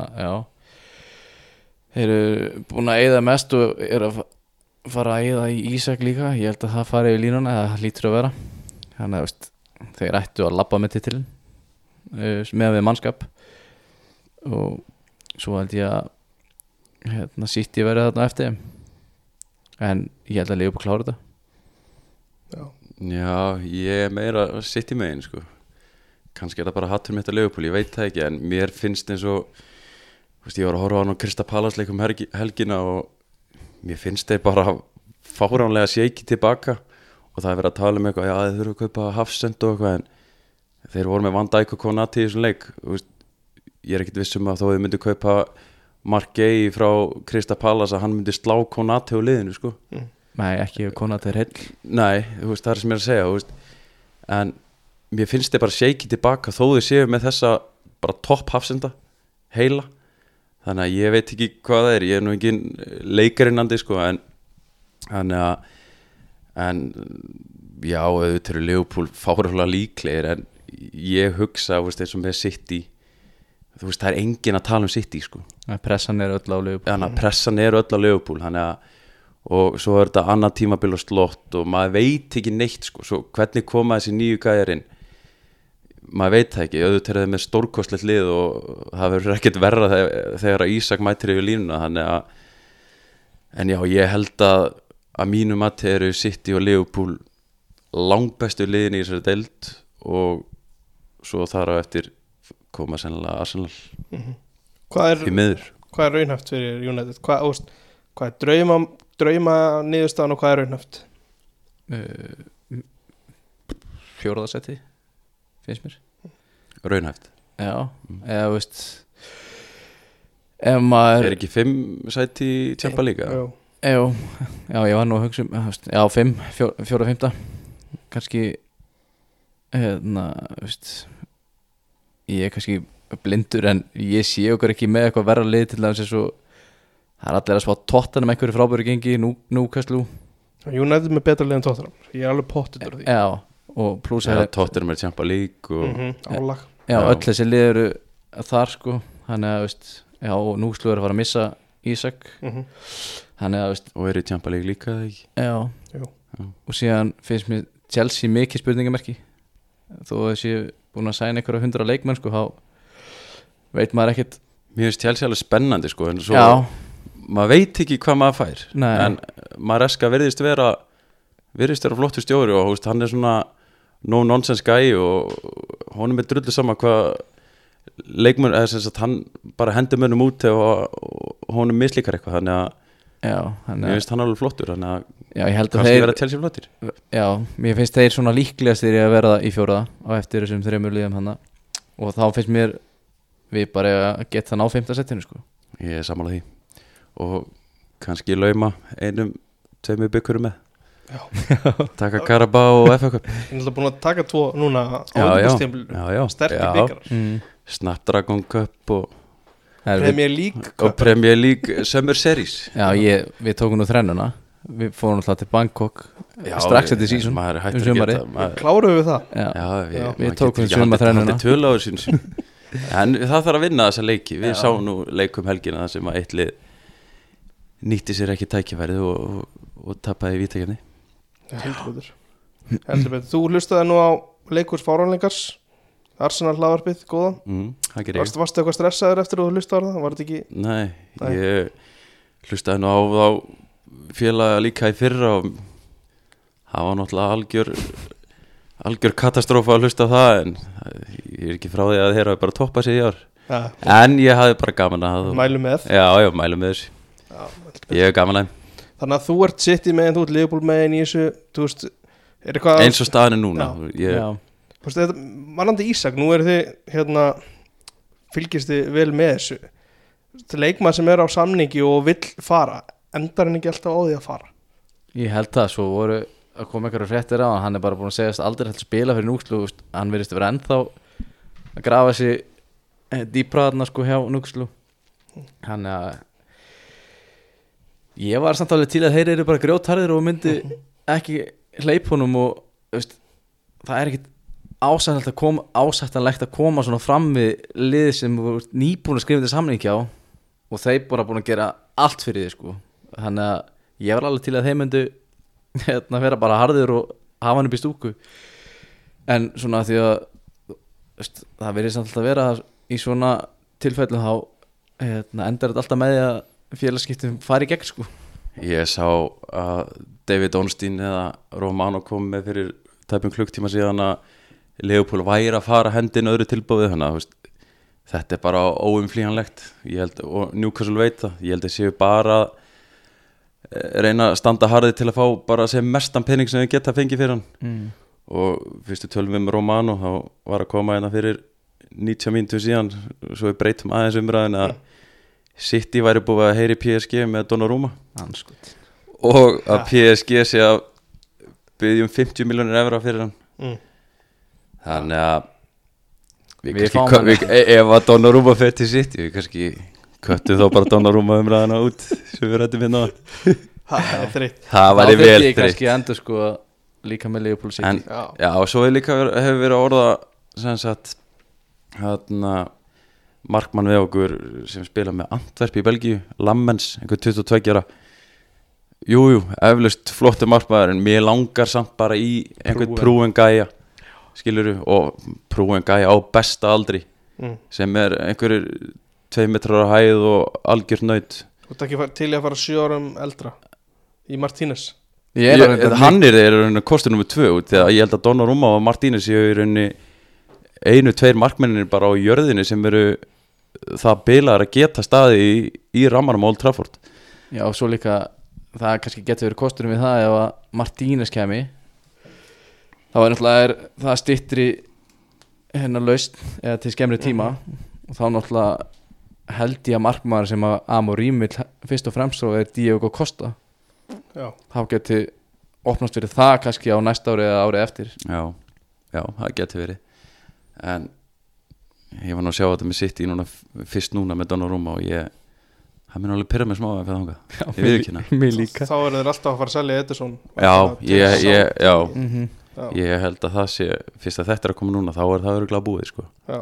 að eyða mest og eru að fara að eyða í Ísak líka, ég held að það fari í línuna eða það hlýtur að vera þannig að þeir ættu að labba með titilin með við mannskap og svo held ég að City verið þarna eftir en ég held að Liverpool klára þetta Já, ég er meira City megin sko. Kannski er það bara hattur mitt að Liverpool, ég veit það ekki en mér finnst eins og ég var að horfa á hann á Crystal Palace leikum helgina og mér finnst þeir bara fáránlega shaky tilbaka og það er verið að tala um eitthvað, já þeir þurfa að kaupa Hafsend og eitthvað en þeir voru með Van Dijk og Konati í þessum leik ég er ekkert viss að þó þau myndu kaupa Mark Gay frá Crystal Palace að hann myndi slá Konati á liðinu sko. Nei, ekki Konati er heill Nei, það er sem ég er að segja en mér finnst þið bara shaky tilbaka þó þau séu með þessa bara topp Hafsenda heila þannig að ég veit ekki hvað það er ég er nú engin leikarinnandi sko, en já, auðvitað eru Liverpool fáránlega líklegir en ég hugsa eins og með City það er engin að tala um City sko. Pressan er öll á Liverpool pressan er öll á Liverpool og svo er þetta annað tímabil og slott og maður veit ekki neitt sko. Svo hvernig koma þessi nýju gæjarinn maður veit það ekki, auðvitað er það með stórkostlegt lið og það verður ekkert verra þegar Ísak mætir yfir línuna en já, ég held að mínu mati eru City og Liverpool langbestu liðin í þessari deild og svo þar á eftir koma sennilega Arsenal í miður. Hvað er raunhæft fyrir United? Hvað er drauma niðurstaðan og hvað er raunhæft? 4. sæti finnst mér raunhæft já, eða ef maður er ekki 5 sæti í Champions League já, ég var nú að hugsa já, 5, 4, 5 kannski ég er kannski blindur en ég sé okkur ekki með eitthvað verra lið til þess að það er allir að spá Tottenham einhverju frábæru gengi Newcastle United með betra lið en Tottenham ég er alveg pottur úr því já, og pluss Tottenham er Champions League og álag já, öll þessi lið eru þar sko þannig að já, og Newcastle er að fara að missa Ísak þannig að og eru Champions League líka ekki já, og síðan finnst mér Chelsea mikið spurningamerki þó þessi búin að sæna einhverja 100 leikmenn sko, þá veit maður ekkert mér finnst Chelsea alveg spennandi sko, en svo maður veit ekki hvað maður fær. Nei. En Maresca virðist vera flottur stjóri og hann er svona no nonsense guy og honum er drullu sama hvað leikmenn hann bara hendur mönnum út og honum mislíkar eitthvað þannig að mér finnst hann alveg flottur þannig að kannski vera Chelsea flottir. Já, mér finnst þeir svona líklegastir í að vera í 4. á eftir þessum 3 liðum hann og þá finnst mér við bara að geta það ná 5. setinu sko. Ég er sammála því og kannski lauma 1-2 byggurum með taka Carabao og FA Cup. Ég er alltaf búin að taka 2 núna á undirstíðanbílunum sterkir byggarar Snapdragon Cup og Premier League og Premier League Summer Series. Já, við tókum nú þrennuna. Við fórum alltaf til Bangkok strax eftir sísón maður hættur að sumarið. geta Kláruðu við það? Já, við tókum sumarþrennuna. En það þarf að vinna þessa leiki. Við sáum nú leikum helgina þar sem að eitt lið nýtti sér ekki tækifærið og tapaði í vítakefni. Heldur betur. Þú hlustaði nú á leikurs fáránleikars Arsenal hlaðvarpið, góðan. Varstu eitthvað stressaður eftir að þú hlustaði á það? Var þetta ekki? Nei, ég hlustaði nú á þá félaga líka í fyrra og það var náttúrulega algjör katastrófa að hlusta á það, en ég ekki frá því að þeir hafi bara toppað sig í ár. En ég hafði bara gaman að Mælu með? Já, mælu með þessu. Ég hef gaman að þeim. Þannig að þú ert City megin, þú ert Liverpool megin í þessu, þú veist, er eitthvað eins og staðan er núna. Þú veist, mannandi Ísak, nú eru þið fylgist þið vel með þessu. Þetta leikmaður sem er á samningi og vill fara, endar hann ekki alltaf á því að fara? Ég held það, svo voru að koma einhverju fréttir á hann er bara búin að segja aldrei hægt að spila fyrir Núkslu, hann virðist að vera ennþá að grafa sig dýpraðarna sko hjá Núkslu. Hann ég var samt alveg til að þeir eru bara grjótharðir og myndi ekki hleyp honum og veist, það er ekkit ásættanlegt að koma svona fram við lið sem nýbúin að skrifa þetta samningi á og þeir bara búin að gera allt fyrir því sko. Þannig að ég var alveg til að þeir myndu vera bara harður og hafa hann upp í stúku, en svona því að það verið samt alltaf að vera í svona tilfellum þá endar þetta alltaf með því að félagskiptum fari í gegn sko. Ég sá að David Ornstein eða Romano kom með fyrir tæpum klukktíma síðan að Leopold væri að fara hendin öðru tilbúið, þannig að þetta er bara óumflýjanlegt. Ég held, og Newcastle veit það, ég held að séu bara reyna að standa harðið til að fá bara sem mestan pening sem við geta fengið fyrir hann. Og fyrstu tölum við með Romano, þá var að koma hérna fyrir 90 mínútur síðan, svo við breytum aðeins umræðin að City væri búið að heyri PSG með Donnarumma og að PSG sé að biðja 50 milljónir evra fyrir hann. Þannig að ef að Donnarumma fer til City, við kannski köttum þá bara Donnarumma umræðina út sem við rættum hérna á. Það er þreytt. Það væri vel þreytt. Ég kannski endur sko líka með Liverpool City. Já, og svo hefur verið að orða sem sagt markmann við okkur sem spila með Antwerp í Belgíu, Lammens, einhver 22 ára. Jú, eflaust flottur markmaður, en mér langar samt bara í einhvern prúen gæja, skilurðu, og prúen gæja á besta aldri, sem er einhverjir 2 metrar á hæð og algjört naut. Þú ert ekki til að fara 7 árum eldra í Martínez? Hann er kostur nummer 2 út, þegar ég held að Donnarumma og Martínez séu í rauninni 1-2 markmennir bara á jörðinni sem eru það bilaðar að geta staði í rammanum Old Trafford. Já, og svo líka það kannski getur verið kosturinn við það ef að Martínez kemi, þá er náttúrulega það styttri lausn eða til skemmri tíma, og þá náttúrulega held ég að markmaður sem að Amorim vill fyrst og fremst og er Diego Costa. Já. Þá geti opnast fyrir það kannski á næsta ári eða árið eftir. Já, það getur verið. En ég var nú að sjá þetta með City fyrst núna með Donnarumma og það minn alveg pyrra mig smá að þanga. Ég við ekki hérna. Mér líka. Þá eru þeir alltaf að fara að selja Ederson. Ég held að það sé, fyrst að þetta er að koma núna, þá er það örugglega búið sko. Já.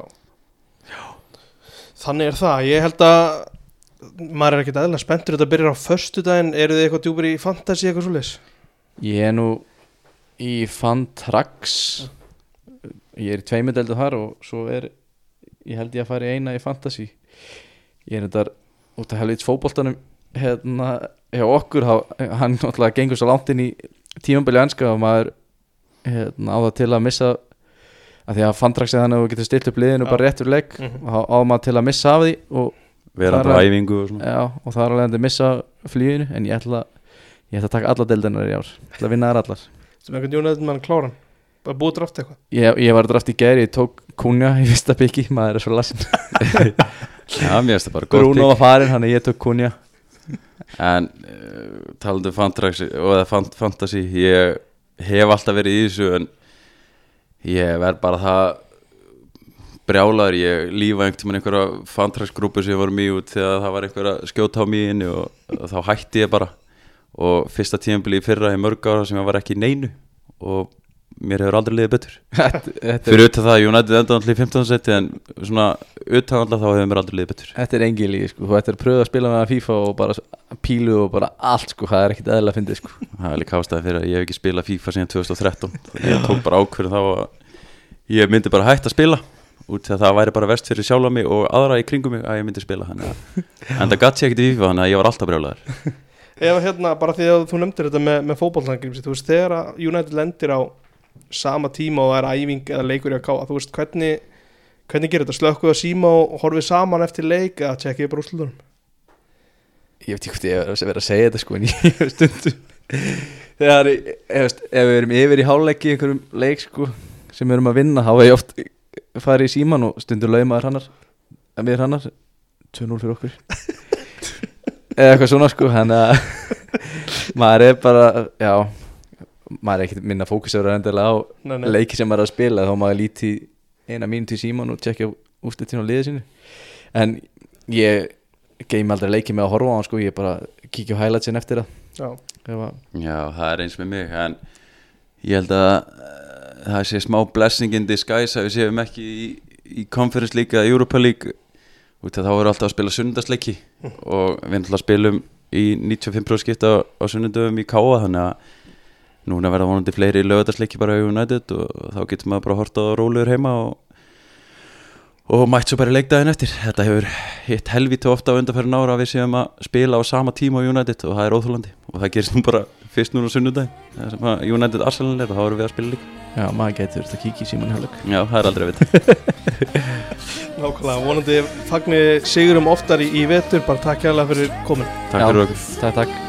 Þannig er það. Ég held að maður er ekkert eðlilega spenntur, þetta byrjar á föstudaginn. Eru þið eitthvað djúpir í fantasy eitthvað svoleiðis? Ég er nú í Fantrax. Ég er í 2 deildu þar og svo ég held ég að fara í eina í fantasy. Ég er þetta út af helvits fótboltanum hjá okkur, hann náttúrulega gengur svo langt inn í tímabili enska og maður á það til að missa, að því að Fantrax er þannig að þú getur stilt upp liðinu bara rétt fyrir leik, og á maður til að missa af því og vera á æfingu og svona. Já, og það er alveg að missa fluginu, en ég ætla að taka alla deildinar í ár, ég ætla að vinna þær allar. Sem einhvern United mann kláran, bara búið draft eitthvað? Ég var draft í gær, ég tók Cunha í fyrsta piki, maður er svo lasinn. Já, mér finnst það bara gott pik. Bruno var farinn, hann ég tók Cunha. En talandi um Fantrax og fantasy, ég hef alltaf verið í þessu, en ég verð bara það brjálaður, ég lífa einhvern tímann einhverja fantraksgrúpu sem ég vorum í út þegar það var einhverja skjóta á mig inni og þá hætti ég bara og fyrsta tímabili í fyrra í mörg ára sem ég var ekki í neinu og mér hefur aldrei liðið betur fyrir utan það, United enda allir í 15. seti en svona utan allar þá hefur mér aldrei liðið betur. Þetta er engin lígi sko, þú ættir að pröfa að spila með FIFA og bara pílu og bara allt sko, það er ekkit eðlilega að fyndið sko. Það er líka ástæði fyrir að ég hef ekki spilað FIFA síðan 2013, ég tók bara ákvörðun þá að ég myndi bara hætta að spila út því að það væri bara verst fyrir sjálfa mig og aðra í kringum mig að ég myndi spila en það gat ég ekkert í FIFA, þannig að ég var alltaf brjálaður. Ef bara því að þú nefndir þetta með fótboltaangrips, þú veist þegar United lendir á sama tíma og það æfing eða leikur í að káa, þú veist hvernig gerir þetta, slökkuð að síma og horfið saman eftir leik eða tjekkið bara úrslitunum? Ég veit ekki hvort ég hef verið að segja þetta sko en ég hef stundum þegar ef við erum yfir í hálfleiki í einhverjum leik sko sem við erum að vinna, þá hef ég oft farið í síman og stundur laumaður hannar 2-0 fyrir okkur eða eitthvað svona sko, þannig að maður er bara, já maður er ekkert minna fókusur endilega á leiki sem maður er að spila, þá maður líti 1 mínútu í síman og tjekkja úrslitin á liðið sínu, en ég geimi aldrei leiki með að horfa á hann sko, ég bara kíkja á highlightsin eftir það. Já, það er eins með mig, en ég held að það sé smá blessing in disguise að við séum ekki í Conference League eða Europa League út af þá erum alltaf að spila sunnudagsleiki og við ætlum að spilum í 95% skipta á sunnudöfum í Káa, þannig að núna verða vonandi fleiri laugardagsleiki bara í United og þá getur maður bara horta á rólegur heima og mætt svo bara í leikdaginn eftir. Þetta hefur hitt helvíti ofta á undanfærin ára að við séum að spila á sama tíma á United og það er óþolandi og það gerist nú bara fyrst núna á sunnudaginn, það sem að United Arsenal er og þá erum við að spila líka. Já, maður getur þetta að kíkja í síman hálfleik. Já, það er aldrei að vita. Nákvæmlega, vonandi fagni sigurum oftar í vetur, bara takk kærlega fyrir komin. Takk fyrir okkur. Takk.